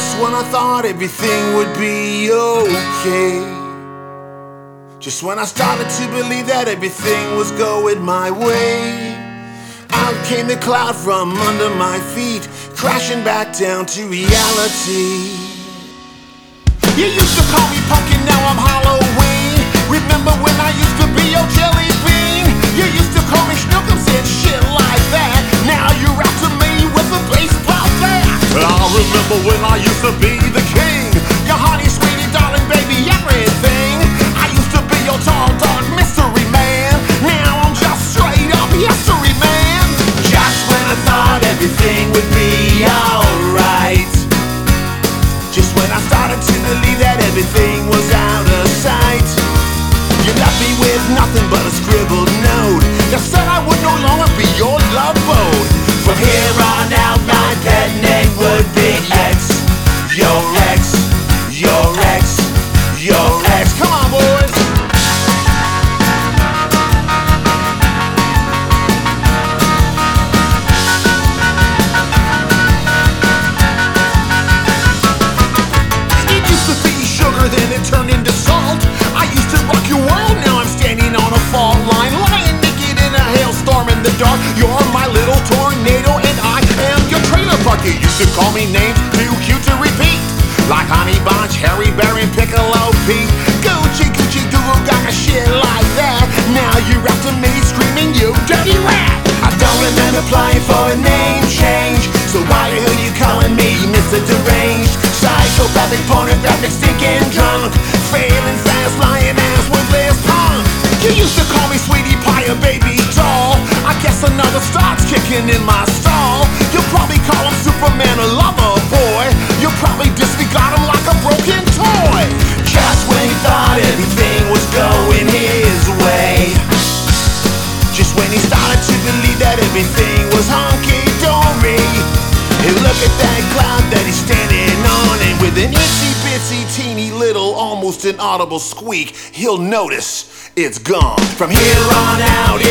Just when I thought everything would be okay, just when I started to believe that everything was going my way, out came the cloud from under my feet, crashing back down to reality. You used to call me pumpkin, now I'm Halloween. Remember when I used to be your jelly bean? You used to call me Snookums and shit like that. Now you're after me with a baseball bat. I remember when I used to be the king, your honey, sweetie, darling, baby, everything. I used to be your tall, dark mystery man. Now I'm just straight up history, man. Just when I thought everything would be alright, just when I started to believe that everything was out of sight, you left me with nothing but a scribbled note that said I would no longer be your love boat. From here on out, my pet name would be X. Your X, your X, your X. Come on, boys. It used to be sugar, then it turned into salt. I used to rock your world, now I'm standing on a fault line, lying naked in a hailstorm in the dark. You're my little tornado and I am your trailer park. You used to call me names too cute to repeat, like Honey Bunch, Harry Berry, Piccolo Pete, Gucci, Gucci, Guru Gaga, shit like that. Now you're after me screaming, you dirty rat. I don't remember applying for a name change, so why the hell you calling me Mr. Deranged? Psychopathic, pornographic, stinking drunk, failing fast, lying ass with this punk. You used to call me sweetie pie, a baby doll. I guess another start's kicking in my stall. You'll probably call him Superman or lover boy. You'll probably disregard him like a broken toy. Just when he thought everything was going his way, just when he started to believe that everything was hunky-dory, hey, look at that cloud that he's standing on, and with an itsy-bitsy teeny little almost inaudible squeak, he'll notice it's gone. From here on out,